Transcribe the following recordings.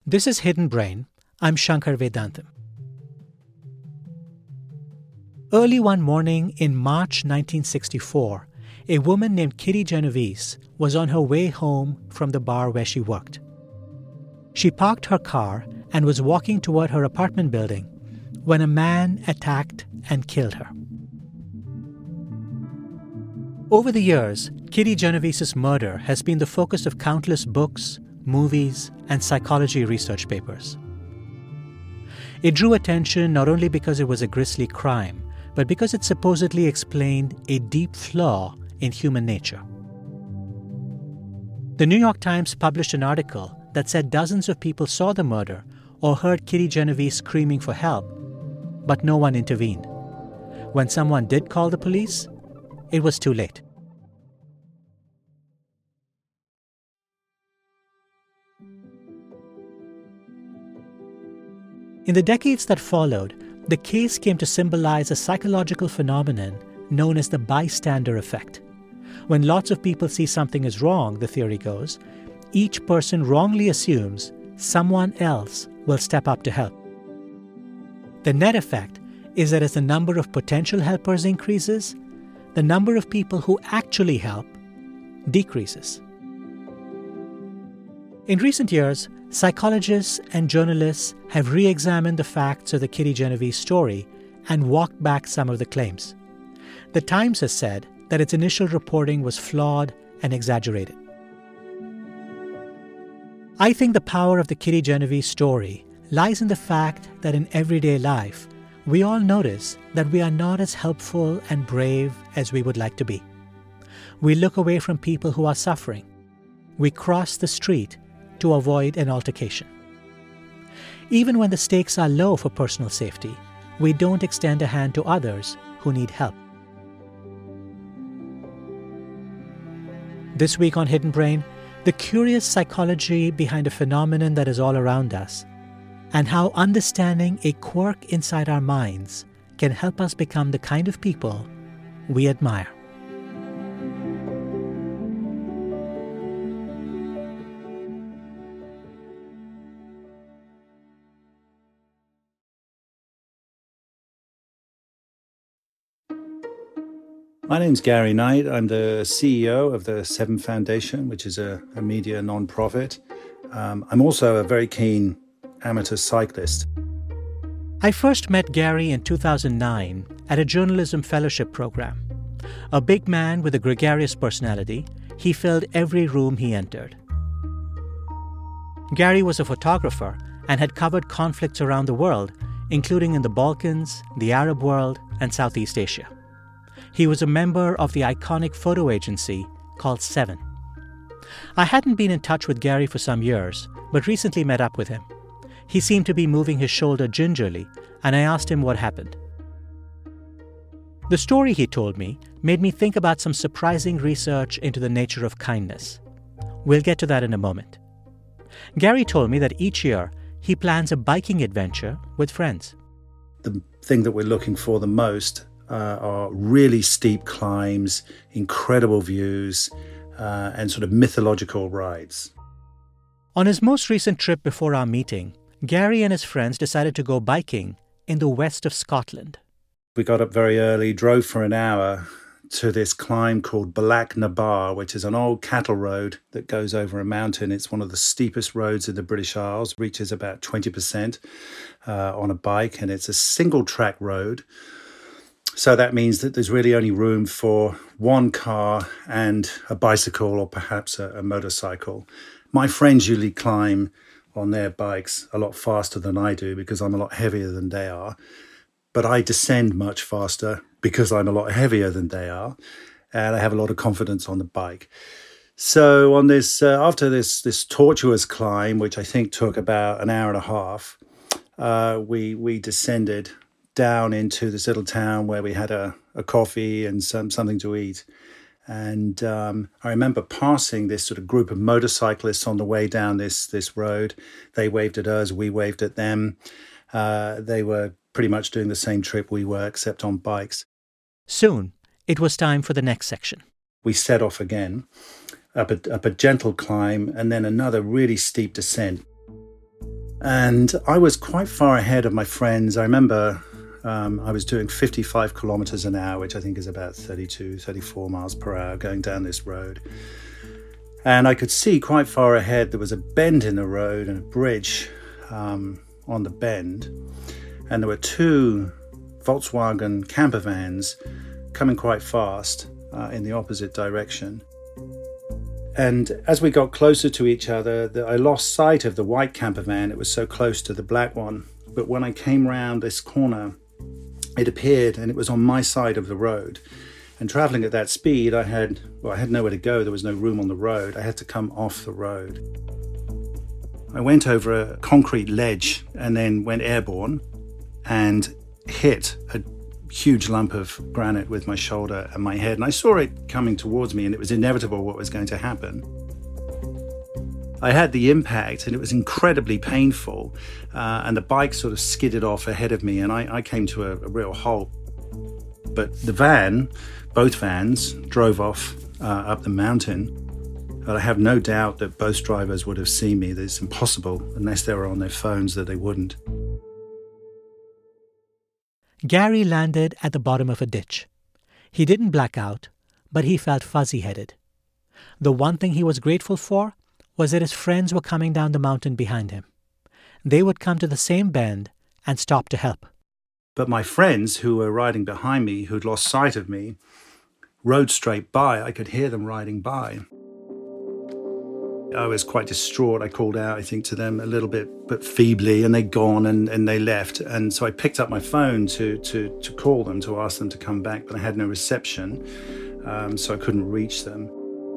This is Hidden Brain. I'm Shankar Vedantam. Early one morning in March 1964, a woman named Kitty Genovese was on her way home from the bar where she worked. She parked her car and was walking toward her apartment building when a man attacked and killed her. Over the years, Kitty Genovese's murder has been the focus of countless books, movies, and psychology research papers. It drew attention not only because it was a grisly crime, but because it supposedly explained a deep flaw in human nature. The New York Times published an article that said dozens of people saw the murder or heard Kitty Genovese screaming for help, but no one intervened. When someone did call the police, it was too late. In the decades that followed, the case came to symbolize a psychological phenomenon known as the bystander effect. When lots of people see something is wrong, the theory goes, each person wrongly assumes someone else will step up to help. The net effect is that as the number of potential helpers increases, the number of people who actually help decreases. In recent years, psychologists and journalists have re-examined the facts of the Kitty Genovese story and walked back some of the claims. The Times has said that its initial reporting was flawed and exaggerated. I think the power of the Kitty Genovese story lies in the fact that in everyday life, we all notice that we are not as helpful and brave as we would like to be. We look away from people who are suffering. We cross the street to avoid an altercation. Even when the stakes are low for personal safety, we don't extend a hand to others who need help. This week on Hidden Brain, the curious psychology behind a phenomenon that is all around us, and how understanding a quirk inside our minds can help us become the kind of people we admire. My name's Gary Knight. I'm the CEO of the Seven Foundation, which is a media nonprofit. I'm also a very keen amateur cyclist. I first met Gary in 2009 at a journalism fellowship program. A big man with a gregarious personality, he filled every room he entered. Gary was a photographer and had covered conflicts around the world, including in the Balkans, the Arab world, and Southeast Asia. He was a member of the iconic photo agency called Seven. I hadn't been in touch with Gary for some years, but recently met up with him. He seemed to be moving his shoulder gingerly, and I asked him what happened. The story he told me made me think about some surprising research into the nature of kindness. We'll get to that in a moment. Gary told me that each year he plans a biking adventure with friends. The thing that we're looking for the most are really steep climbs, incredible views, and sort of mythological rides. On his most recent trip before our meeting, Gary and his friends decided to go biking in the west of Scotland. We got up very early, drove for an hour to this climb called Bealach na Bar, which is an old cattle road that goes over a mountain. It's one of the steepest roads in the British Isles, reaches about 20% on a bike, and it's a single track road. So that means that there's really only room for one car and a bicycle or perhaps a motorcycle. My friends usually climb on their bikes a lot faster than I do because I'm a lot heavier than they are. But I descend much faster because I'm a lot heavier than they are. And I have a lot of confidence on the bike. So on this, after this tortuous climb, which I think took about an hour and a half, we descended down into this little town where we had a coffee and something to eat. And I remember passing this sort of group of motorcyclists on the way down this road. They waved at us, we waved at them. They were pretty much doing the same trip we were, except on bikes. Soon, it was time for the next section. We set off again, up a gentle climb, and then another really steep descent. And I was quite far ahead of my friends. I remember I was doing 55 kilometers an hour, which I think is about 32, 34 miles per hour going down this road. And I could see quite far ahead there was a bend in the road and a bridge on the bend. And there were two Volkswagen camper vans coming quite fast in the opposite direction. And as we got closer to each other, I lost sight of the white camper van. It was so close to the black one. But when I came round this corner, it appeared and it was on my side of the road. And traveling at that speed, I had nowhere to go. There was no room on the road. I had to come off the road. I went over a concrete ledge and then went airborne and hit a huge lump of granite with my shoulder and my head. And I saw it coming towards me, and it was inevitable what was going to happen. I had the impact, and it was incredibly painful. And the bike sort of skidded off ahead of me, and I came to a real halt. But the van, both vans, drove off up the mountain. But I have no doubt that both drivers would have seen me. It's impossible, unless they were on their phones, that they wouldn't. Gary landed at the bottom of a ditch. He didn't black out, but he felt fuzzy-headed. The one thing he was grateful for was that his friends were coming down the mountain behind him. They would come to the same bend and stop to help. But my friends who were riding behind me, who'd lost sight of me, rode straight by. I could hear them riding by. I was quite distraught. I called out, I think, to them a little bit, but feebly, and they'd gone and they left. And so I picked up my phone to call them, to ask them to come back, but I had no reception, so I couldn't reach them.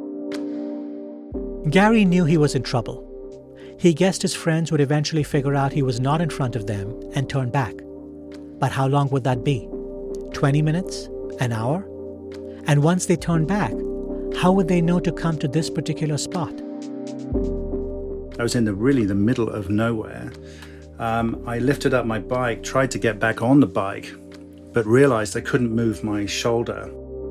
Gary knew he was in trouble. He guessed his friends would eventually figure out he was not in front of them and turn back. But how long would that be? 20 minutes? An hour? And once they turned back, how would they know to come to this particular spot? I was in the middle of nowhere. I lifted up my bike, tried to get back on the bike, but realized I couldn't move my shoulder.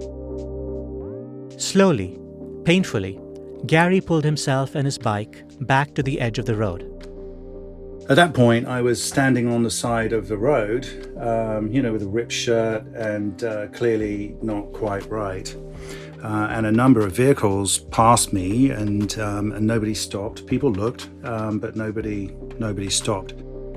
Slowly, painfully, Gary pulled himself and his bike back to the edge of the road. At that point, I was standing on the side of the road, with a ripped shirt and clearly not quite right. And a number of vehicles passed me, and nobody stopped. People looked, but nobody stopped.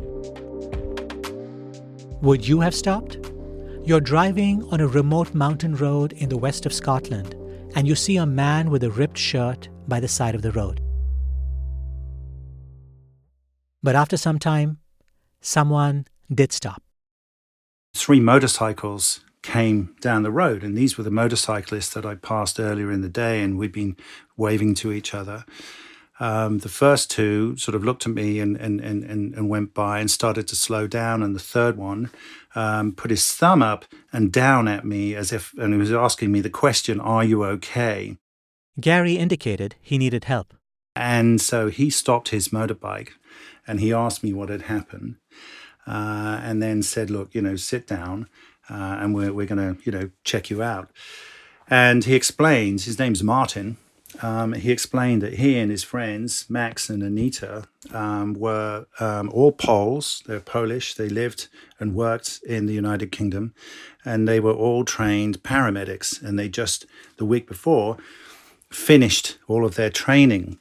Would you have stopped? You're driving on a remote mountain road in the west of Scotland, and you see a man with a ripped shirt by the side of the road. But after some time, someone did stop. 3 motorcycles came down the road, and these were the motorcyclists that I passed earlier in the day, and we'd been waving to each other. The first 2 sort of looked at me and went by and started to slow down, and the third one put his thumb up and down at me and he was asking me the question, "Are you okay?" Gary indicated he needed help. And so he stopped his motorbike and he asked me what had happened, and then said, "Look, sit down. And we're going to, check you out." And he explains, his name's Martin. He explained that he and his friends, Max and Anita, were all Poles. They're Polish. They lived and worked in the United Kingdom. And they were all trained paramedics. And they just, the week before, finished all of their training.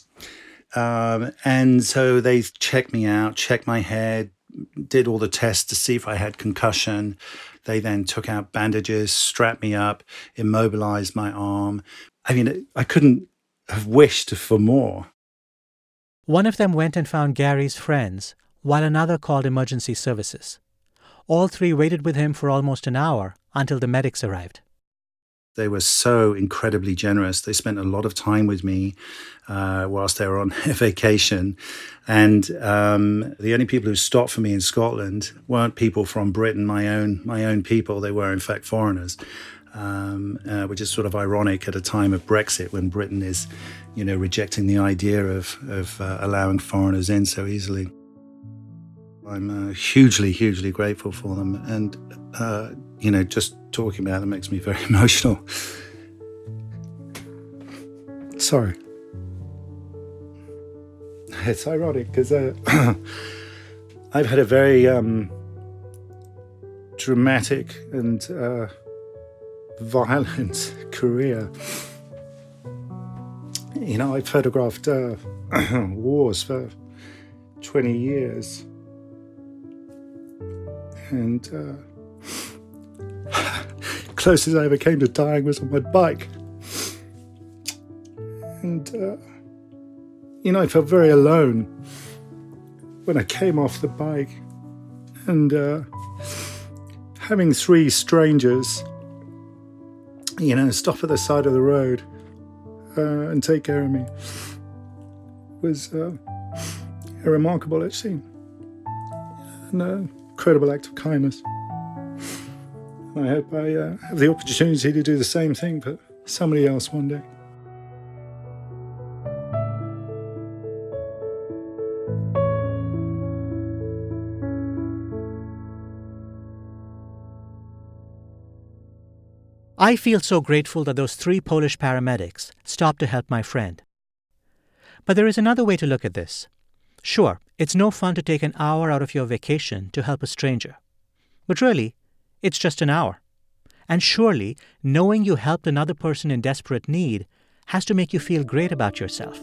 And so they checked me out, checked my head, did all the tests to see if I had concussion. They then took out bandages, strapped me up, immobilized my arm. I mean, I couldn't have wished for more. One of them went and found Gary's friends, while another called emergency services. All 3 waited with him for almost an hour until the medics arrived. They were so incredibly generous. They spent a lot of time with me whilst they were on vacation. And the only people who stopped for me in Scotland weren't people from Britain, my own people. They were, in fact, foreigners, which is sort of ironic at a time of Brexit when Britain is, rejecting the idea of allowing foreigners in so easily. I'm hugely, hugely grateful for them. And, just talking about them makes me very emotional. Sorry. It's ironic because I've had a very dramatic and violent career. You know, I photographed wars for 20 years. And closest I ever came to dying was on my bike. And, you know, I felt very alone when I came off the bike. And having three strangers, you know, stop at the side of the road and take care of me was a remarkable, actually, and an incredible act of kindness. And I hope I have the opportunity to do the same thing for somebody else one day. I feel so grateful that those 3 Polish paramedics stopped to help my friend. But there is another way to look at this. Sure, it's no fun to take an hour out of your vacation to help a stranger. But really, it's just an hour. And surely, knowing you helped another person in desperate need has to make you feel great about yourself.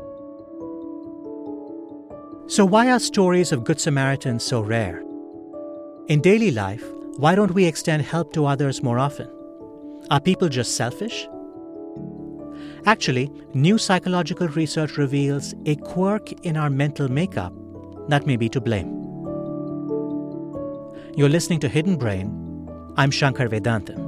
So why are stories of Good Samaritans so rare? In daily life, why don't we extend help to others more often? Are people just selfish? Actually, new psychological research reveals a quirk in our mental makeup that may be to blame. You're listening to Hidden Brain. I'm Shankar Vedantam.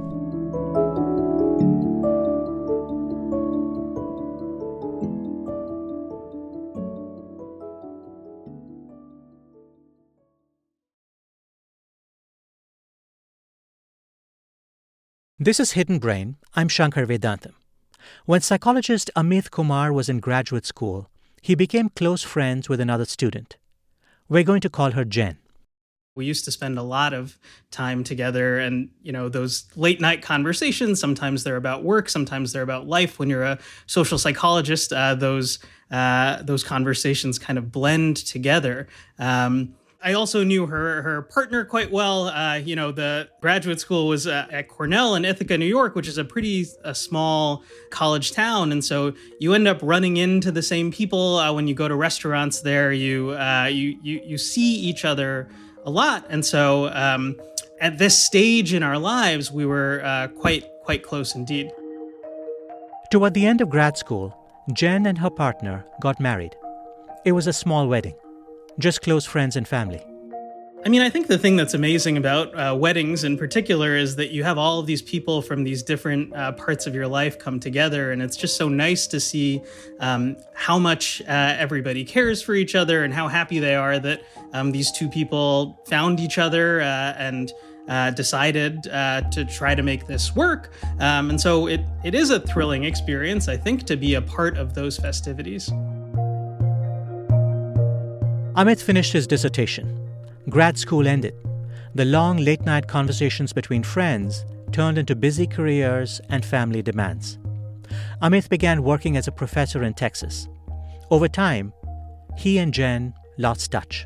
This is Hidden Brain. I'm Shankar Vedantam. When psychologist Amit Kumar was in graduate school, he became close friends with another student. We're going to call her Jen. We used to spend a lot of time together, and, you know, those late night conversations, sometimes they're about work, sometimes they're about life. When you're a social psychologist, those conversations kind of blend together. I also knew her partner quite well. The graduate school was at Cornell in Ithaca, New York, which is a small college town. And so you end up running into the same people when you go to restaurants there. You see each other a lot. And so at this stage in our lives, we were quite close indeed. Toward the end of grad school, Jen and her partner got married. It was a small wedding. Just close friends and family. I mean, I think the thing that's amazing about weddings in particular is that you have all of these people from these different parts of your life come together. And it's just so nice to see how much everybody cares for each other and how happy they are that these two people found each other and decided to try to make this work. And so it is a thrilling experience, I think, to be a part of those festivities. Amit finished his dissertation. Grad school ended. The long late-night conversations between friends turned into busy careers and family demands. Amit began working as a professor in Texas. Over time, he and Jen lost touch.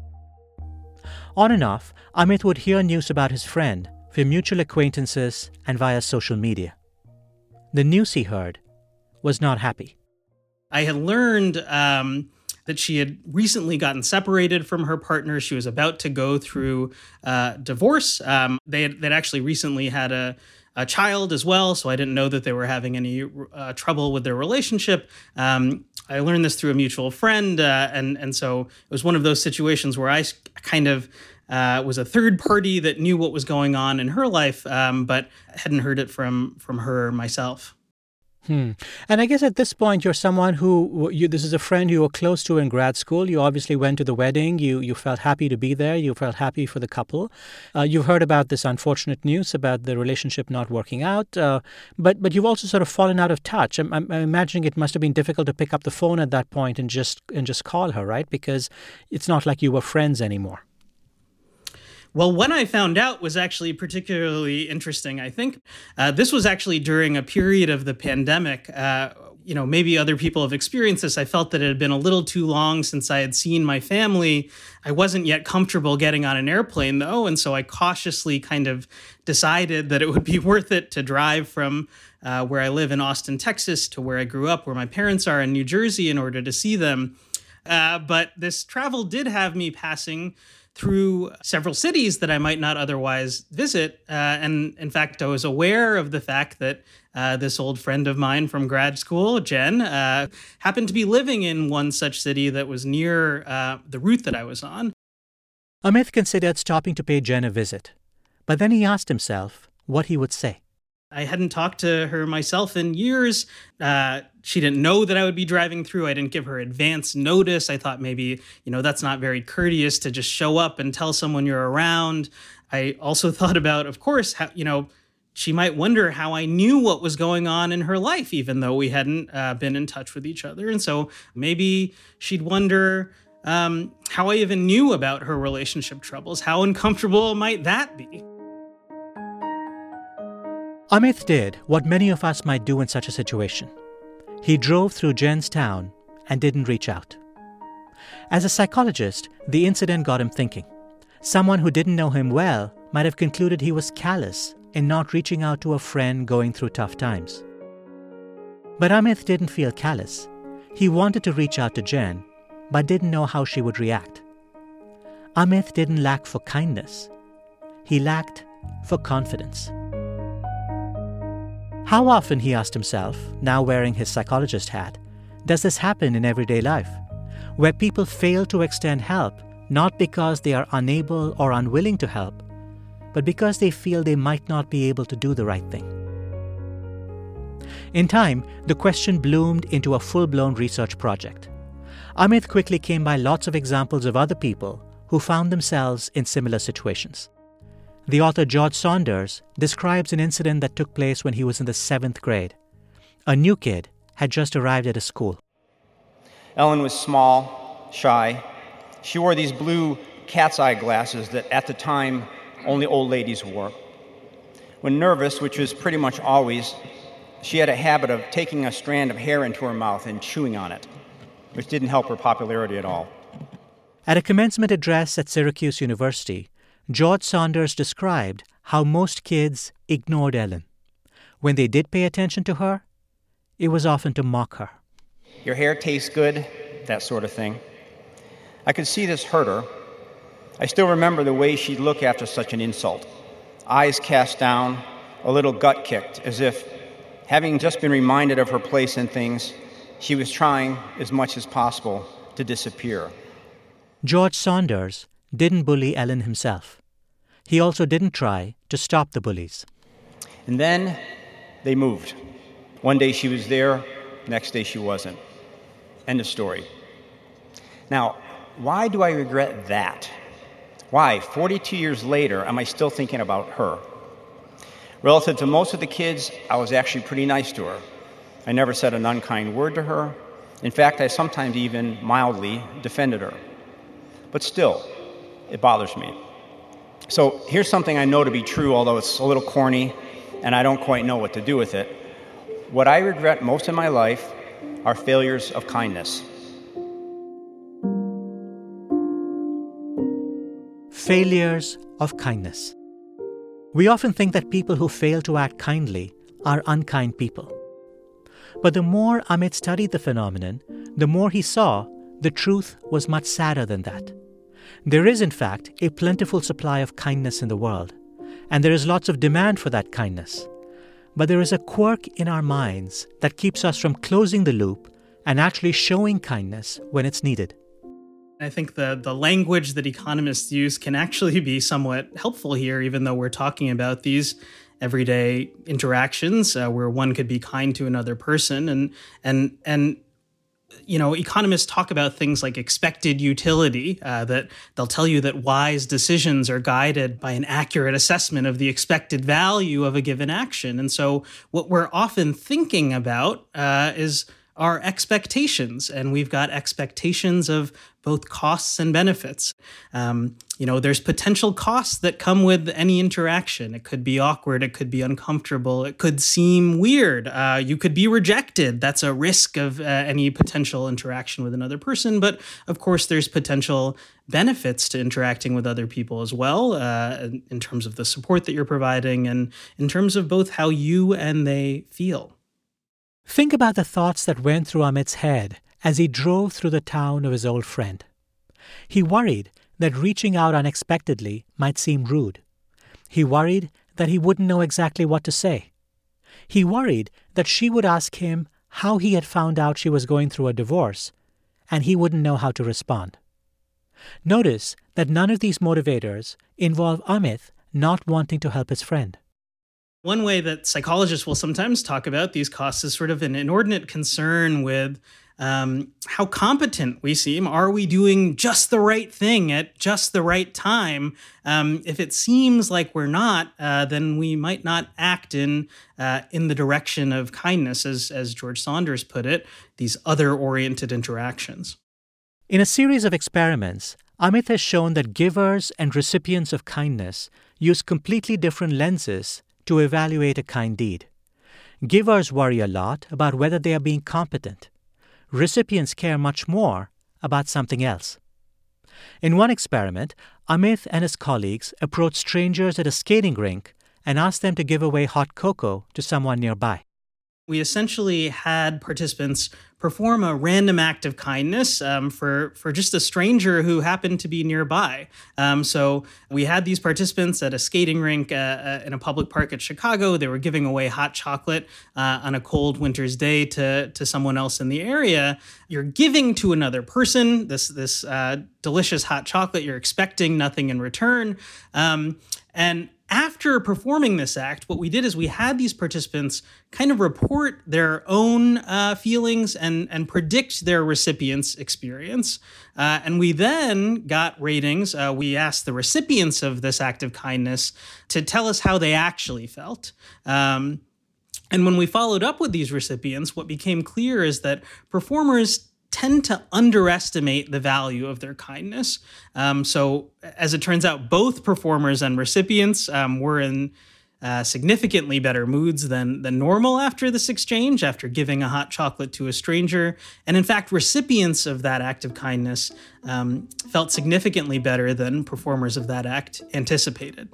On and off, Amit would hear news about his friend from mutual acquaintances and via social media. The news he heard was not happy. I had learned that she had recently gotten separated from her partner. She was about to go through divorce. They'd actually recently had a child as well, so I didn't know that they were having any trouble with their relationship. I learned this through a mutual friend, and so it was one of those situations where I kind of was a third party that knew what was going on in her life, but hadn't heard it from her myself. And I guess at this point, you're someone this is a friend you were close to in grad school. You obviously went to the wedding. You felt happy to be there. You felt happy for the couple. You've heard about this unfortunate news about the relationship not working out. But you've also sort of fallen out of touch. I'm imagining it must have been difficult to pick up the phone at that point and just call her, right? Because it's not like you were friends anymore. Well, when I found out was actually particularly interesting, I think. This was actually during a period of the pandemic maybe other people have experienced this. I felt that it had been a little too long since I had seen my family. I wasn't yet comfortable getting on an airplane, though. And so I cautiously kind of decided that it would be worth it to drive from where I live in Austin, Texas, to where I grew up, where my parents are in New Jersey, in order to see them. But this travel did have me passing through several cities that I might not otherwise visit. And in fact, I was aware of the fact that this old friend of mine from grad school, Jen, happened to be living in one such city that was near the route that I was on. Amit considered stopping to pay Jen a visit, but then he asked himself what he would say. I hadn't talked to her myself in years. She didn't know that I would be driving through. I didn't give her advance notice. I thought maybe, that's not very courteous to just show up and tell someone you're around. I also thought about, of course, how, she might wonder how I knew what was going on in her life, even though we hadn't been in touch with each other. And so maybe she'd wonder how I even knew about her relationship troubles. How uncomfortable might that be? Amit did what many of us might do in such a situation. He drove through Jen's town and didn't reach out. As a psychologist, the incident got him thinking. Someone who didn't know him well might have concluded he was callous in not reaching out to a friend going through tough times. But Amit didn't feel callous. He wanted to reach out to Jen, but didn't know how she would react. Amit didn't lack for kindness. He lacked for confidence. How often, he asked himself, now wearing his psychologist hat, does this happen in everyday life, where people fail to extend help not because they are unable or unwilling to help, but because they feel they might not be able to do the right thing? In time, the question bloomed into a full-blown research project. Amit quickly came by lots of examples of other people who found themselves in similar situations. The author George Saunders describes an incident that took place when he was in the 7th grade. A new kid had just arrived at a school. Ellen was small, shy. She wore these blue cat's eye glasses that at the time only old ladies wore. When nervous, which was pretty much always, she had a habit of taking a strand of hair into her mouth and chewing on it, which didn't help her popularity at all. At a commencement address at Syracuse University, George Saunders described how most kids ignored Ellen. When they did pay attention to her, it was often to mock her. Your hair tastes good, that sort of thing. I could see this hurt her. I still remember the way she'd look after such an insult. Eyes cast down, a little gut kicked, as if, having just been reminded of her place in things, she was trying as much as possible to disappear. George Saunders didn't bully Ellen himself. He also didn't try to stop the bullies. And then they moved. One day she was there, next day she wasn't. End of story. Now, why do I regret that? Why, 42 years later, am I still thinking about her? Relative to most of the kids, I was actually pretty nice to her. I never said an unkind word to her. In fact, I sometimes even mildly defended her. But still, it bothers me. So here's something I know to be true, although it's a little corny, and I don't quite know what to do with it. What I regret most in my life are failures of kindness. Failures of kindness. We often think that people who fail to act kindly are unkind people. But the more Amit studied the phenomenon, the more he saw the truth was much sadder than that. There is, in fact, a plentiful supply of kindness in the world, and there is lots of demand for that kindness. But there is a quirk in our minds that keeps us from closing the loop and actually showing kindness when it's needed. I think the language that economists use can actually be somewhat helpful here, even though we're talking about these everyday interactions where one could be kind to another person. And economists talk about things like expected utility, that they'll tell you that wise decisions are guided by an accurate assessment of the expected value of a given action. And so what we're often thinking about is our expectations. And we've got expectations of both costs and benefits. There's potential costs that come with any interaction. It could be awkward. It could be uncomfortable. It could seem weird. You could be rejected. That's a risk of any potential interaction with another person. But of course, there's potential benefits to interacting with other people as well, in terms of the support that you're providing and in terms of both how you and they feel. Think about the thoughts that went through Amit's head as he drove through the town of his old friend. He worried that reaching out unexpectedly might seem rude. He worried that he wouldn't know exactly what to say. He worried that she would ask him how he had found out she was going through a divorce, and he wouldn't know how to respond. Notice that none of these motivators involve Amit not wanting to help his friend. One way that psychologists will sometimes talk about these costs is sort of an inordinate concern with how competent we seem. Are we doing just the right thing at just the right time? If it seems like we're not, then we might not act in the direction of kindness, as George Saunders put it, these other-oriented interactions. In a series of experiments, Amit has shown that givers and recipients of kindness use completely different lenses to evaluate a kind deed. Givers worry a lot about whether they are being competent. Recipients care much more about something else. In one experiment, Amit and his colleagues approached strangers at a skating rink and asked them to give away hot cocoa to someone nearby. We essentially had participants perform a random act of kindness for just a stranger who happened to be nearby. So we had these participants at a skating rink in a public park at Chicago. They were giving away hot chocolate on a cold winter's day to someone else in the area. You're giving to another person this delicious hot chocolate. You're expecting nothing in return. And after performing this act, what we did is we had these participants kind of report their own feelings and predict their recipient's experience. And we then got ratings. We asked the recipients of this act of kindness to tell us how they actually felt. And when we followed up with these recipients, what became clear is that performers tend to underestimate the value of their kindness. So as it turns out, both performers and recipients were in significantly better moods than normal after this exchange, after giving a hot chocolate to a stranger. And in fact, recipients of that act of kindness felt significantly better than performers of that act anticipated.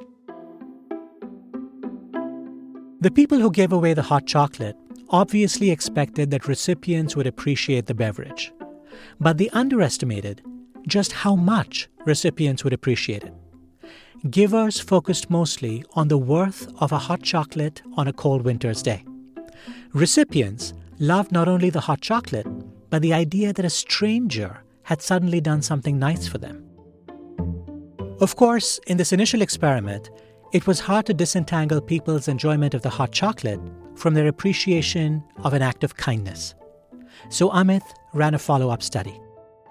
The people who gave away the hot chocolate obviously expected that recipients would appreciate the beverage, but they underestimated just how much recipients would appreciate it. Givers focused mostly on the worth of a hot chocolate on a cold winter's day. Recipients loved not only the hot chocolate, but the idea that a stranger had suddenly done something nice for them. Of course, in this initial experiment, it was hard to disentangle people's enjoyment of the hot chocolate from their appreciation of an act of kindness. So Amit ran a follow-up study.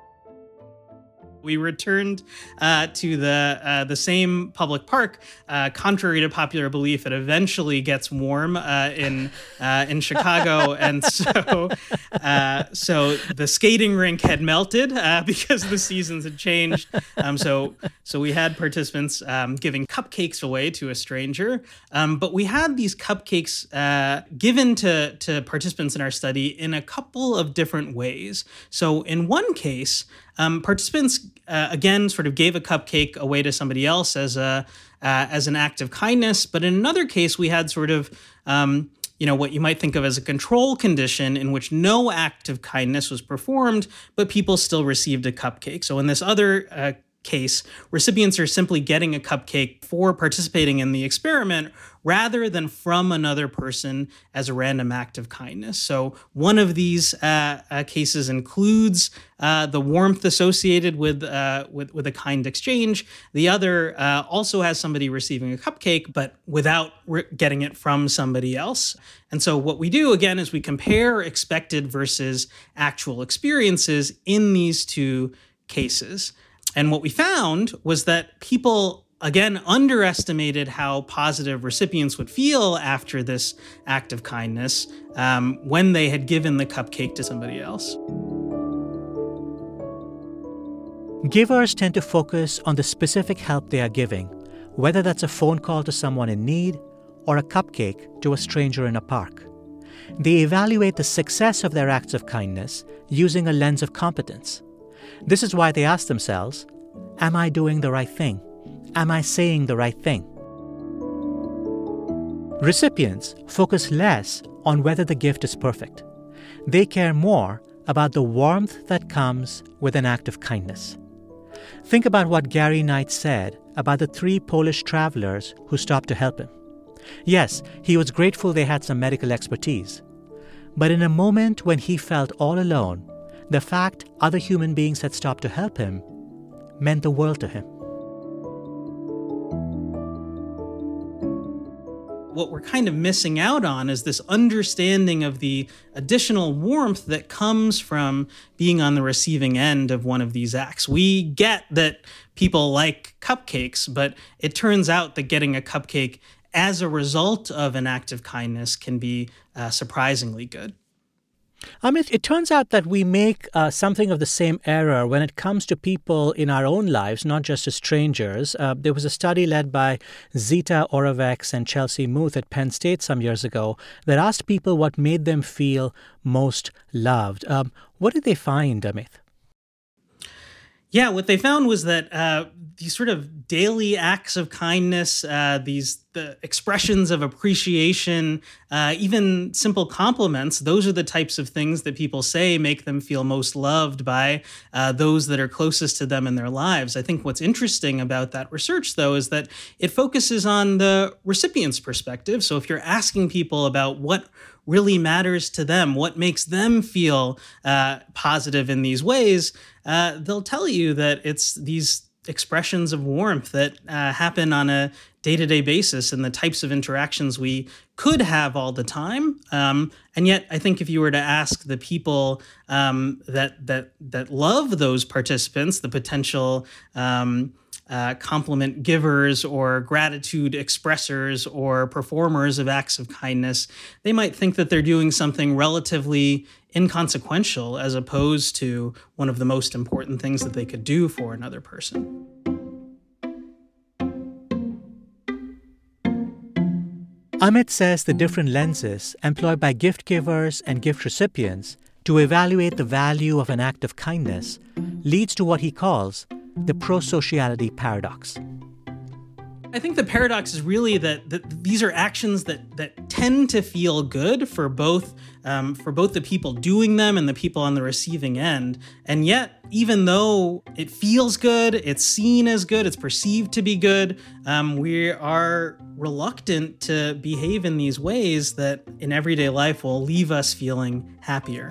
We returned to the same public park. Contrary to popular belief, it eventually gets warm in Chicago, and so the skating rink had melted because the seasons had changed. So we had participants giving cupcakes away to a stranger, but we had these cupcakes given to participants in our study in a couple of different ways. So in one case, participants, again, sort of gave a cupcake away to somebody else as an act of kindness. But in another case, we had sort of, what you might think of as a control condition in which no act of kindness was performed, but people still received a cupcake. So in this other case, recipients are simply getting a cupcake for participating in the experiment rather than from another person as a random act of kindness. So one of these cases includes the warmth associated with a kind exchange. The other also has somebody receiving a cupcake, but without getting it from somebody else. And so what we do, again, is we compare expected versus actual experiences in these two cases. And what we found was that people, again, underestimated how positive recipients would feel after this act of kindness when they had given the cupcake to somebody else. Givers tend to focus on the specific help they are giving, whether that's a phone call to someone in need or a cupcake to a stranger in a park. They evaluate the success of their acts of kindness using a lens of competence. This is why they ask themselves, am I doing the right thing? Am I saying the right thing? Recipients focus less on whether the gift is perfect. They care more about the warmth that comes with an act of kindness. Think about what Gary Knight said about the 3 Polish travelers who stopped to help him. Yes, he was grateful they had some medical expertise. But in a moment when he felt all alone, the fact other human beings had stopped to help him meant the world to him. What we're kind of missing out on is this understanding of the additional warmth that comes from being on the receiving end of one of these acts. We get that people like cupcakes, but it turns out that getting a cupcake as a result of an act of kindness can be surprisingly good. Amit, it turns out that we make something of the same error when it comes to people in our own lives, not just as strangers. There was a study led by Zita Oravec and Chelsea Muth at Penn State some years ago that asked people what made them feel most loved. What did they find, Amit? Yeah, what they found was that these sort of daily acts of kindness, the expressions of appreciation, even simple compliments, those are the types of things that people say make them feel most loved by those that are closest to them in their lives. I think what's interesting about that research, though, is that it focuses on the recipient's perspective. So if you're asking people about what really matters to them, what makes them feel positive in these ways, they'll tell you that it's these expressions of warmth that happen on a day-to-day basis and the types of interactions we could have all the time. And yet, I think if you were to ask the people that love those participants, the potential compliment givers or gratitude expressors or performers of acts of kindness, they might think that they're doing something relatively inconsequential as opposed to one of the most important things that they could do for another person. Amit says the different lenses employed by gift givers and gift recipients to evaluate the value of an act of kindness leads to what he calls the prosociality paradox. I think the paradox is really that these are actions that tend to feel good for both the people doing them and the people on the receiving end. And yet, even though it feels good, it's seen as good, it's perceived to be good, we are reluctant to behave in these ways that in everyday life will leave us feeling happier.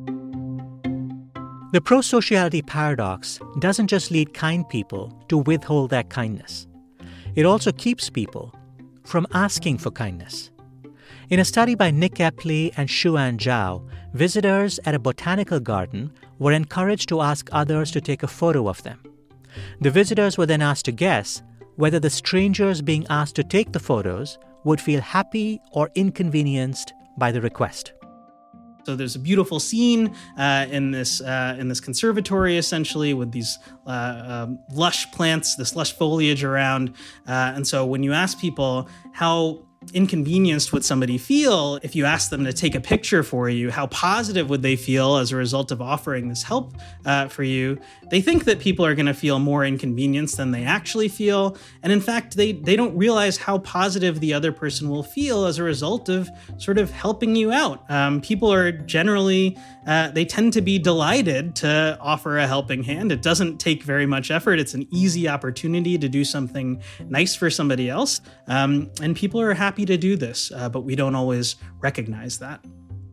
The prosociality paradox doesn't just lead kind people to withhold their kindness. It also keeps people from asking for kindness. In a study by Nick Epley and Xuan Zhao, visitors at a botanical garden were encouraged to ask others to take a photo of them. The visitors were then asked to guess whether the strangers being asked to take the photos would feel happy or inconvenienced by the request. So there's a beautiful scene in this conservatory, essentially, with these lush plants, this lush foliage around. And so when you ask people how inconvenienced would somebody feel if you asked them to take a picture for you, how positive would they feel as a result of offering this help for you, they think that people are going to feel more inconvenienced than they actually feel. And in fact, they don't realize how positive the other person will feel as a result of sort of helping you out. People are generally, they tend to be delighted to offer a helping hand. It doesn't take very much effort. It's an easy opportunity to do something nice for somebody else. And people are happy to do this, but we don't always recognize that.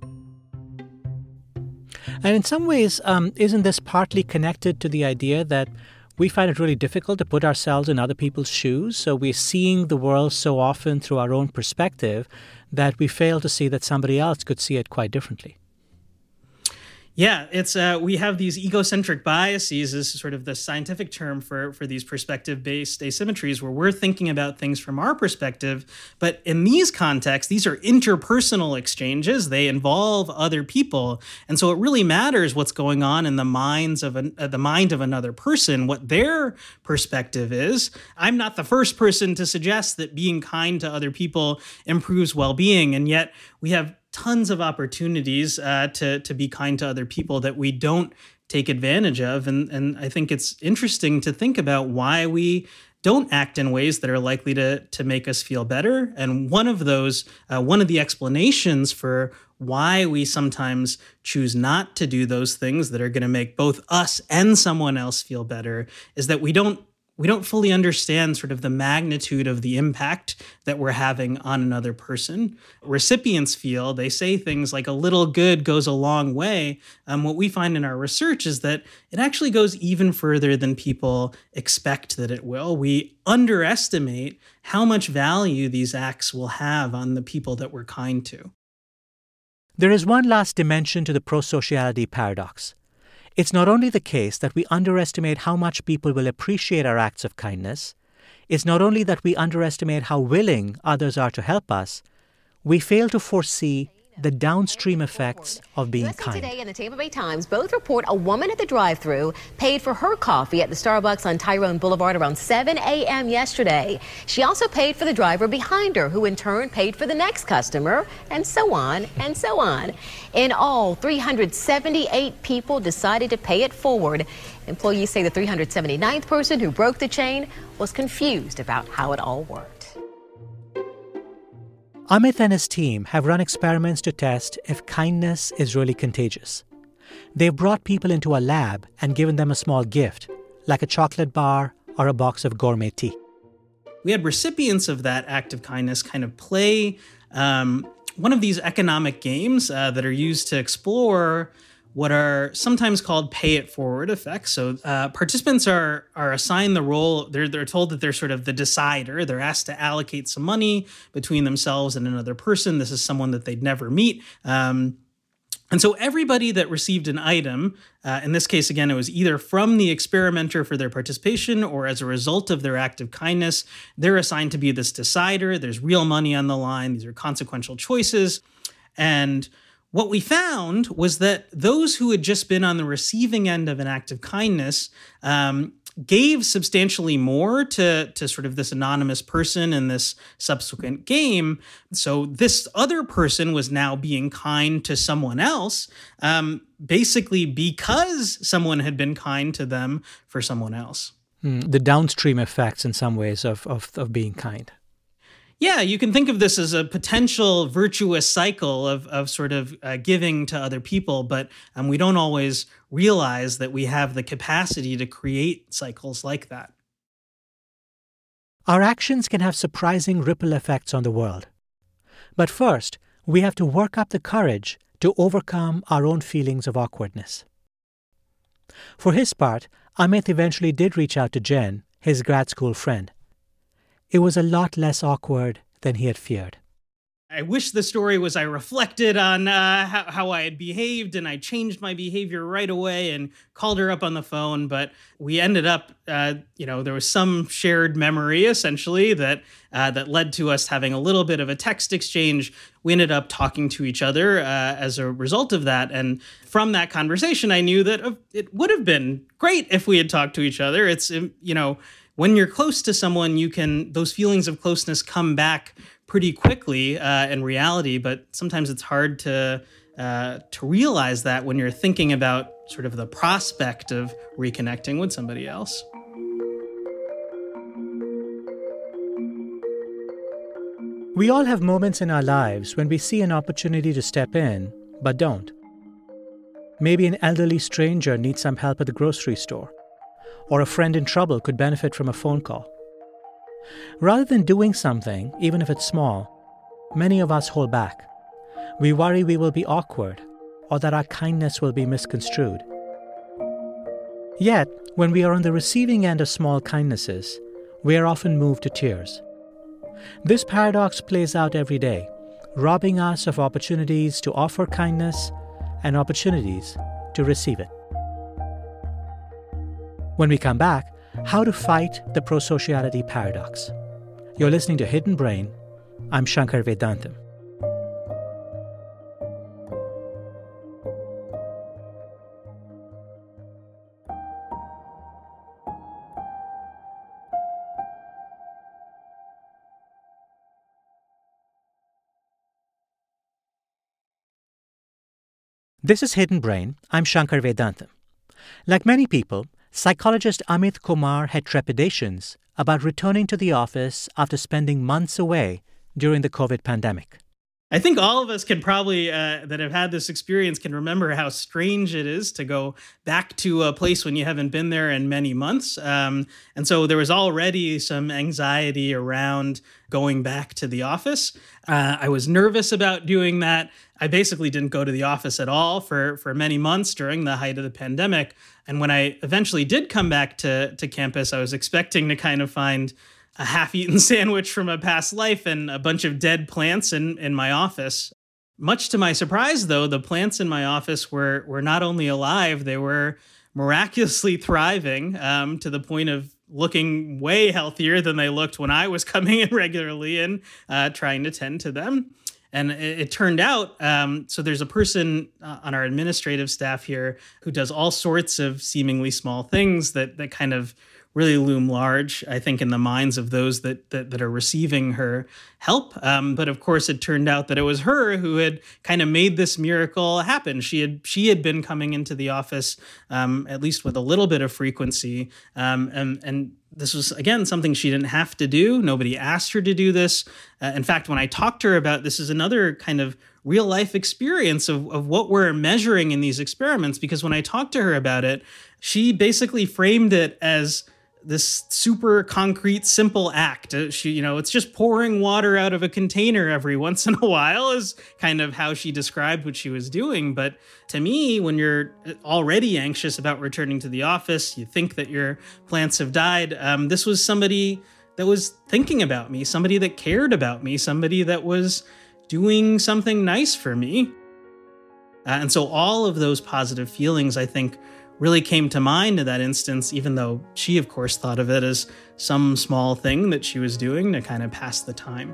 And in some ways, isn't this partly connected to the idea that we find it really difficult to put ourselves in other people's shoes? So we're seeing the world so often through our own perspective that we fail to see that somebody else could see it quite differently. Yeah, it's we have these egocentric biases as sort of the scientific term for these perspective-based asymmetries, where we're thinking about things from our perspective. But in these contexts, these are interpersonal exchanges. They involve other people, and so it really matters what's going on in the mind of another person, what their perspective is. I'm not the first person to suggest that being kind to other people improves well-being, and yet we have tons of opportunities to be kind to other people that we don't take advantage of. And I think it's interesting to think about why we don't act in ways that are likely to make us feel better. And one of the explanations for why we sometimes choose not to do those things that are going to make both us and someone else feel better is that we don't fully understand sort of the magnitude of the impact that we're having on another person. Recipients feel, they say things like a little good goes a long way. What we find in our research is that it actually goes even further than people expect that it will. We underestimate how much value these acts will have on the people that we're kind to. There is one last dimension to the prosociality paradox. It's not only the case that we underestimate how much people will appreciate our acts of kindness, it's not only that we underestimate how willing others are to help us, we fail to foresee the downstream effects of being USA kind. Today and the Tampa Bay Times both report a woman at the drive-thru paid for her coffee at the Starbucks on Tyrone Boulevard around 7 a.m. yesterday. She also paid for the driver behind her, who in turn paid for the next customer, and so on and so on. In all, 378 people decided to pay it forward. Employees say the 379th person who broke the chain was confused about how it all worked. Amit and his team have run experiments to test if kindness is really contagious. They've brought people into a lab and given them a small gift, like a chocolate bar or a box of gourmet tea. We had recipients of that act of kindness kind of play one of these economic games that are used to explore what are sometimes called pay it forward effects. So participants are assigned the role, they're told that they're sort of the decider. They're asked to allocate some money between themselves and another person. This is someone that they'd never meet. And so everybody that received an item, in this case, again, it was either from the experimenter for their participation or as a result of their act of kindness, they're assigned to be this decider. There's real money on the line. These are consequential choices. And what we found was that those who had just been on the receiving end of an act of kindness gave substantially more to sort of this anonymous person in this subsequent game. So this other person was now being kind to someone else, basically because someone had been kind to them for someone else. The downstream effects in some ways of being kind. Yeah, you can think of this as a potential virtuous cycle of sort of giving to other people, but we don't always realize that we have the capacity to create cycles like that. Our actions can have surprising ripple effects on the world. But first, we have to work up the courage to overcome our own feelings of awkwardness. For his part, Amit eventually did reach out to Jen, his grad school friend. It was a lot less awkward than he had feared. I wish the story was I reflected on how I had behaved, and I changed my behavior right away and called her up on the phone. But we ended up, there was some shared memory, essentially, that led to us having a little bit of a text exchange. We ended up talking to each other as a result of that. And from that conversation, I knew that it would have been great if we had talked to each other. It's, when you're close to someone, those feelings of closeness come back pretty quickly in reality, but sometimes it's hard to realize that when you're thinking about sort of the prospect of reconnecting with somebody else. We all have moments in our lives when we see an opportunity to step in, but don't. Maybe an elderly stranger needs some help at the grocery store, or a friend in trouble could benefit from a phone call. Rather than doing something, even if it's small, many of us hold back. We worry we will be awkward or that our kindness will be misconstrued. Yet, when we are on the receiving end of small kindnesses, we are often moved to tears. This paradox plays out every day, robbing us of opportunities to offer kindness and opportunities to receive it. When we come back, how to fight the prosociality paradox. You're listening to Hidden Brain. I'm Shankar Vedantam. This is Hidden Brain. I'm Shankar Vedantam. Like many people, psychologist Amit Kumar had trepidations about returning to the office after spending months away during the COVID pandemic. I think all of us can probably, that have had this experience, can remember how strange it is to go back to a place when you haven't been there in many months. And so there was already some anxiety around going back to the office. I was nervous about doing that. I basically didn't go to the office at all for many months during the height of the pandemic. And when I eventually did come back to campus, I was expecting to kind of find a half-eaten sandwich from a past life and a bunch of dead plants in my office. Much to my surprise, though, the plants in my office were not only alive, they were miraculously thriving, to the point of looking way healthier than they looked when I was coming in regularly and trying to tend to them. And it turned out, so there's a person on our administrative staff here who does all sorts of seemingly small things that kind of really loom large, I think, in the minds of those that are receiving her help. But of course, it turned out that it was her who had kind of made this miracle happen. She had been coming into the office, at least with a little bit of frequency. And this was, again, something she didn't have to do. Nobody asked her to do this. In fact, when I talked to her about this is another kind of real life experience of what we're measuring in these experiments, because when I talked to her about it, she basically framed it as this super concrete, simple act. It's just pouring water out of a container every once in a while is kind of how she described what she was doing. But to me, when you're already anxious about returning to the office, you think that your plants have died. This was somebody that was thinking about me, somebody that cared about me, somebody that was doing something nice for me. And so all of those positive feelings, I think, really came to mind in that instance, even though she, of course, thought of it as some small thing that she was doing to kind of pass the time.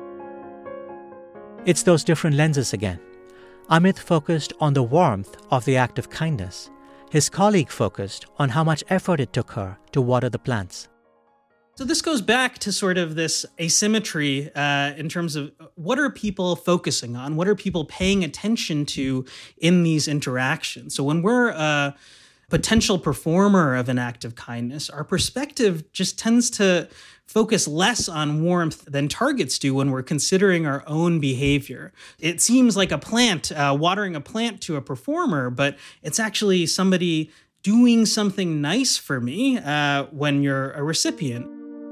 It's those different lenses again. Amit focused on the warmth of the act of kindness. His colleague focused on how much effort it took her to water the plants. So this goes back to sort of this asymmetry in terms of what are people focusing on? What are people paying attention to in these interactions? So when we're a potential performer of an act of kindness, our perspective just tends to focus less on warmth than targets do when we're considering our own behavior. It seems like a plant, watering a plant to a performer, but it's actually somebody doing something nice for me when you're a recipient.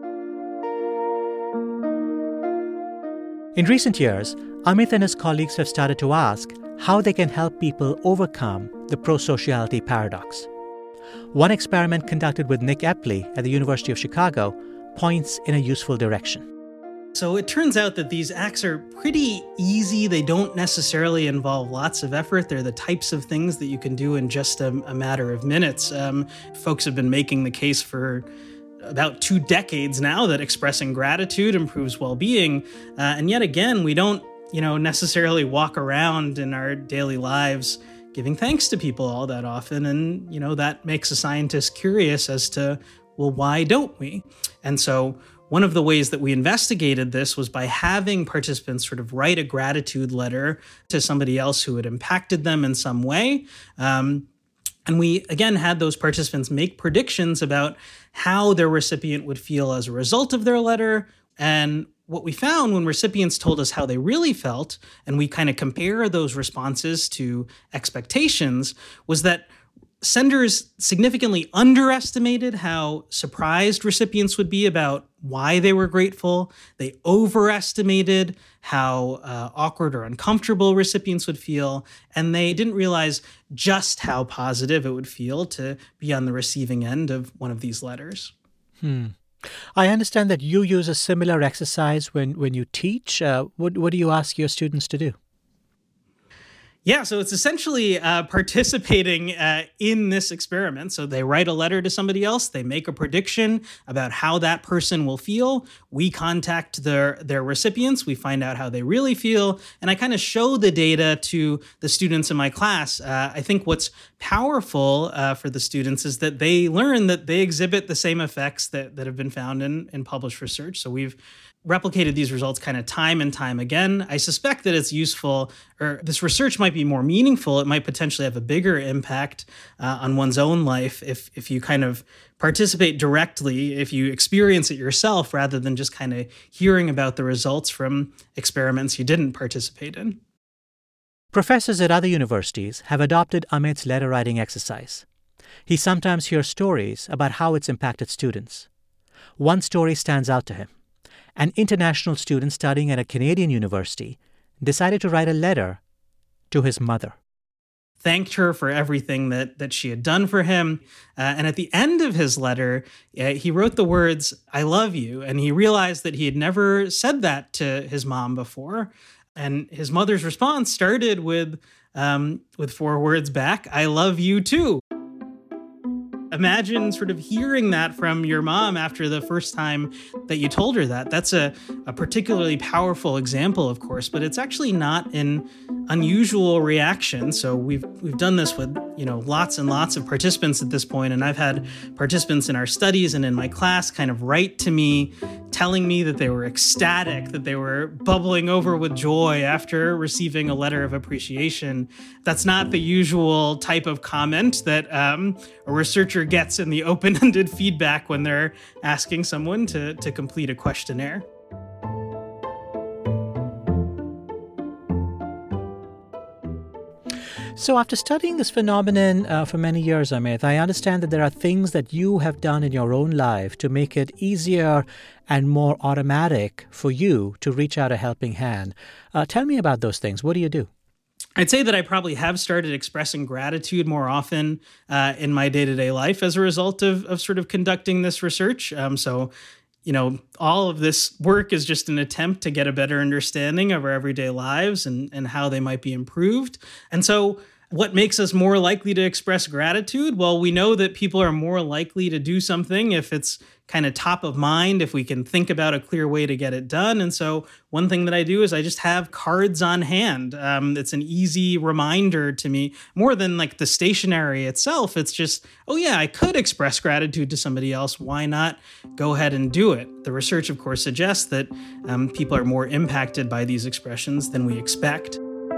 In recent years, Amit and his colleagues have started to ask how they can help people overcome the prosociality paradox. One experiment conducted with Nick Epley at the University of Chicago points in a useful direction. So it turns out that these acts are pretty easy. They don't necessarily involve lots of effort. They're the types of things that you can do in just a matter of minutes. Folks have been making the case for about 2 decades now that expressing gratitude improves well-being. And yet again, we don't, necessarily walk around in our daily lives giving thanks to people all that often. And, that makes a scientist curious as to, well, why don't we? And so one of the ways that we investigated this was by having participants sort of write a gratitude letter to somebody else who had impacted them in some way. And we, again, had those participants make predictions about how their recipient would feel as a result of their letter. And what we found when recipients told us how they really felt, and we kind of compare those responses to expectations, was that senders significantly underestimated how surprised recipients would be about why they were grateful. They overestimated how awkward or uncomfortable recipients would feel. And they didn't realize just how positive it would feel to be on the receiving end of one of these letters. I understand that you use a similar exercise when you teach. What do you ask your students to do? Yeah, so it's essentially participating in this experiment. So they write a letter to somebody else. They make a prediction about how that person will feel. We contact their recipients. We find out how they really feel. And I kind of show the data to the students in my class. I think what's powerful for the students is that they learn that they exhibit the same effects that have been found in published research. So we've replicated these results kind of time and time again. I suspect that it's useful, or this research might be more meaningful. It might potentially have a bigger impact on one's own life if you kind of participate directly, if you experience it yourself, rather than just kind of hearing about the results from experiments you didn't participate in. Professors at other universities have adopted Amit's letter writing exercise. He sometimes hears stories about how it's impacted students. One story stands out to him. An international student studying at a Canadian university decided to write a letter to his mother. Thanked her for everything that she had done for him. And at the end of his letter, he wrote the words, "I love you." And he realized that he had never said that to his mom before. And his mother's response started with 4 words back, "I love you too." Imagine sort of hearing that from your mom after the first time that you told her that. That's a particularly powerful example, of course, but it's actually not an unusual reaction. So we've done this with, lots and lots of participants at this point, and I've had participants in our studies and in my class kind of write to me, telling me that they were ecstatic, that they were bubbling over with joy after receiving a letter of appreciation. That's not the usual type of comment that a researcher gets in the open-ended feedback when they're asking someone to complete a questionnaire. So after studying this phenomenon for many years, Amit, I understand that there are things that you have done in your own life to make it easier and more automatic for you to reach out a helping hand. Tell me about those things. What do you do? I'd say that I probably have started expressing gratitude more often in my day-to-day life as a result of sort of conducting this research. All of this work is just an attempt to get a better understanding of our everyday lives and how they might be improved. And so what makes us more likely to express gratitude? Well, we know that people are more likely to do something if it's kind of top of mind, if we can think about a clear way to get it done. And so one thing that I do is I just have cards on hand. It's an easy reminder to me, more than like the stationery itself. It's just, oh yeah, I could express gratitude to somebody else. Why not go ahead and do it? The research, of course, suggests that people are more impacted by these expressions than we expect.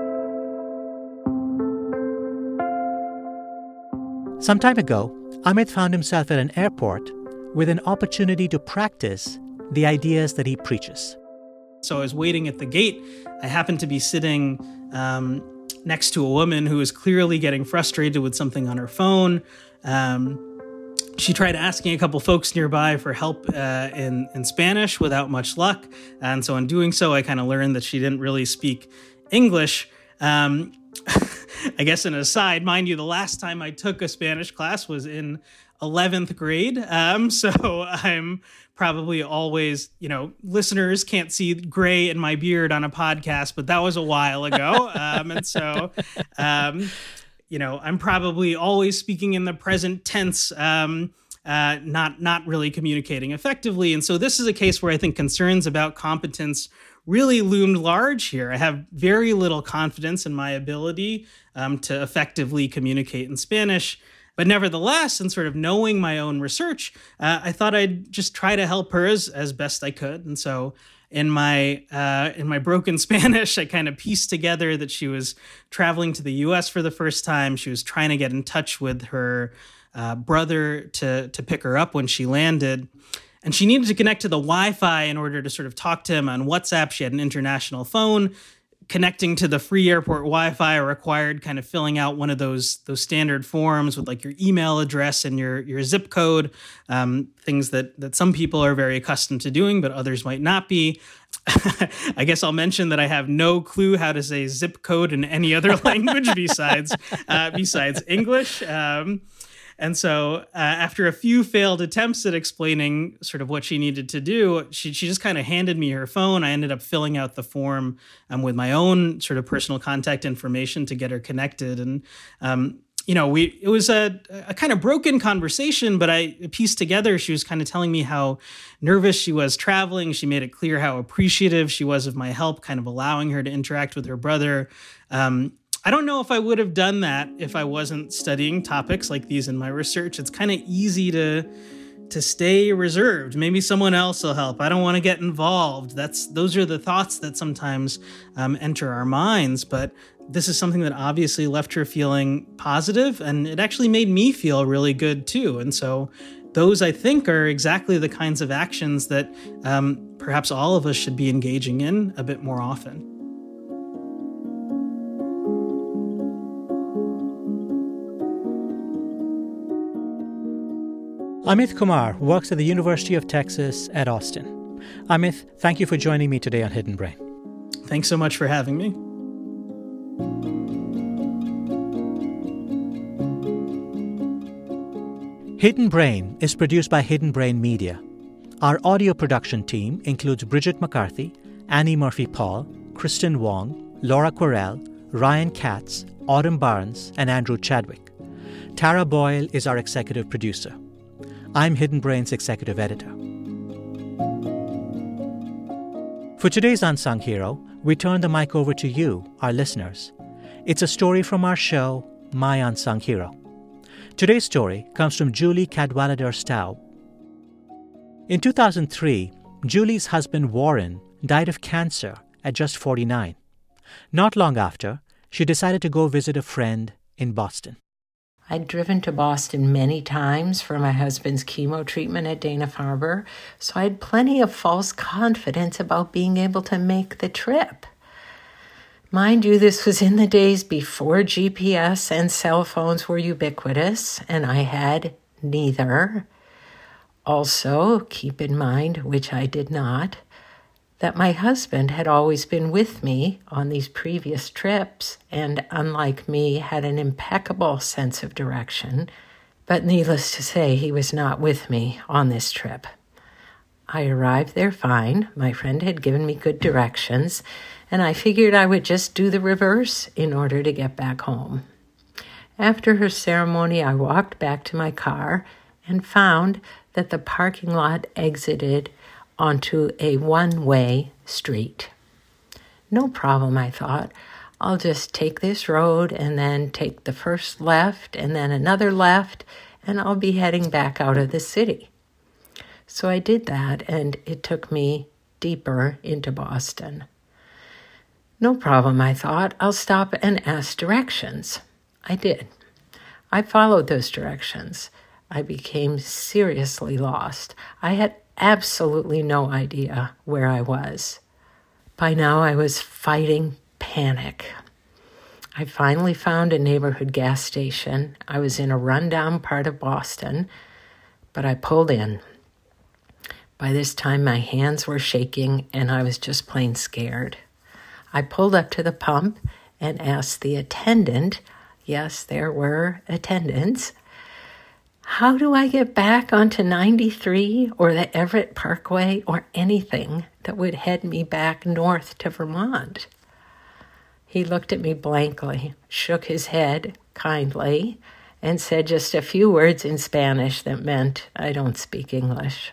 Some time ago, Amit found himself at an airport with an opportunity to practice the ideas that he preaches. So I was waiting at the gate. I happened to be sitting next to a woman who was clearly getting frustrated with something on her phone. She tried asking a couple folks nearby for help in Spanish without much luck. And so in doing so, I kind of learned that she didn't really speak English. I guess an aside, mind you, the last time I took a Spanish class was in 11th grade. So I'm probably always, listeners can't see gray in my beard on a podcast, but that was a while ago. I'm probably always speaking in the present tense, not really communicating effectively. And so this is a case where I think concerns about competence really loomed large here. I have very little confidence in my ability to effectively communicate in Spanish. But nevertheless, and sort of knowing my own research, I thought I'd just try to help her as best I could. And so in my broken Spanish, I kind of pieced together that she was traveling to the U.S. for the first time. She was trying to get in touch with her brother to pick her up when she landed. And she needed to connect to the Wi-Fi in order to sort of talk to him on WhatsApp. She had an international phone. Connecting to the free airport Wi-Fi required kind of filling out one of those standard forms with like your email address and your zip code, things that some people are very accustomed to doing, but others might not be. I guess I'll mention that I have no clue how to say zip code in any other language besides English. And so after a few failed attempts at explaining sort of what she needed to do, she just kind of handed me her phone. I ended up filling out the form with my own sort of personal contact information to get her connected. And it was a kind of broken conversation, but I pieced together, she was kind of telling me how nervous she was traveling. She made it clear how appreciative she was of my help, kind of allowing her to interact with her brother. I don't know if I would have done that if I wasn't studying topics like these in my research. It's kind of easy to stay reserved. Maybe someone else will help. I don't want to get involved. Those are the thoughts that sometimes enter our minds. But this is something that obviously left her feeling positive, and it actually made me feel really good too. And so those, I think, are exactly the kinds of actions that perhaps all of us should be engaging in a bit more often. Amit Kumar works at the University of Texas at Austin. Amit, thank you for joining me today on Hidden Brain. Thanks so much for having me. Hidden Brain is produced by Hidden Brain Media. Our audio production team includes Bridget McCarthy, Annie Murphy-Paul, Kristen Wong, Laura Quirrell, Ryan Katz, Autumn Barnes, and Andrew Chadwick. Tara Boyle is our executive producer. I'm Hidden Brain's executive editor. For today's Unsung Hero, we turn the mic over to you, our listeners. It's a story from our show, My Unsung Hero. Today's story comes from Julie Cadwallader-Staub. In 2003, Julie's husband Warren died of cancer at just 49. Not long after, she decided to go visit a friend in Boston. I'd driven to Boston many times for my husband's chemo treatment at Dana-Farber, so I had plenty of false confidence about being able to make the trip. Mind you, this was in the days before GPS and cell phones were ubiquitous, and I had neither. Also, keep in mind, which I did not, that my husband had always been with me on these previous trips and, unlike me, had an impeccable sense of direction. But needless to say, he was not with me on this trip. I arrived there fine. My friend had given me good directions, and I figured I would just do the reverse in order to get back home. After her ceremony, I walked back to my car and found that the parking lot exited onto a one-way street. No problem, I thought. I'll just take this road and then take the first left and then another left, and I'll be heading back out of the city. So I did that, and it took me deeper into Boston. No problem, I thought. I'll stop and ask directions. I did. I followed those directions. I became seriously lost. I had absolutely no idea where I was. By now, I was fighting panic. I finally found a neighborhood gas station. I was in a rundown part of Boston, but I pulled in. By this time, my hands were shaking, and I was just plain scared. I pulled up to the pump and asked the attendant, yes, there were attendants, how do I get back onto 93 or the Everett Parkway or anything that would head me back north to Vermont? He looked at me blankly, shook his head kindly, and said just a few words in Spanish that meant, I don't speak English.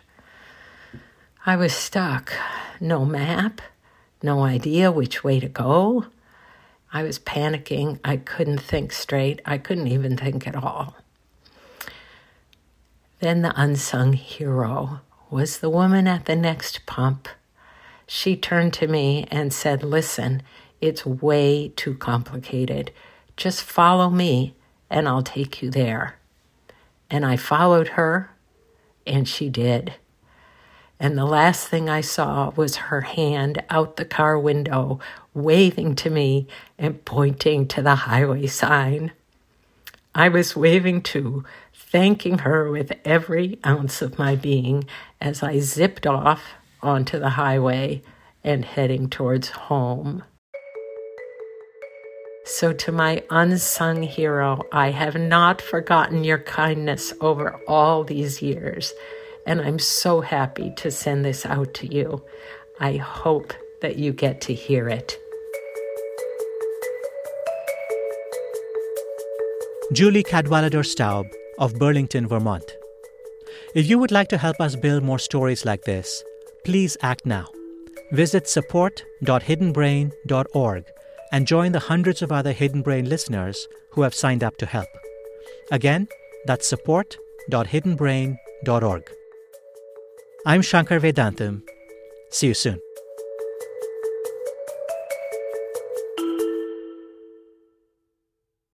I was stuck. No map, no idea which way to go. I was panicking. I couldn't think straight. I couldn't even think at all. Then the unsung hero was the woman at the next pump. She turned to me and said, listen, it's way too complicated. Just follow me and I'll take you there. And I followed her, and she did. And the last thing I saw was her hand out the car window, waving to me and pointing to the highway sign. I was waving too, thanking her with every ounce of my being as I zipped off onto the highway and heading towards home. So to my unsung hero, I have not forgotten your kindness over all these years, and I'm so happy to send this out to you. I hope that you get to hear it. Julie Cadwallader-Staub of Burlington, Vermont. If you would like to help us build more stories like this, please act now. Visit support.hiddenbrain.org and join the hundreds of other Hidden Brain listeners who have signed up to help. Again, that's support.hiddenbrain.org. I'm Shankar Vedantam. See you soon.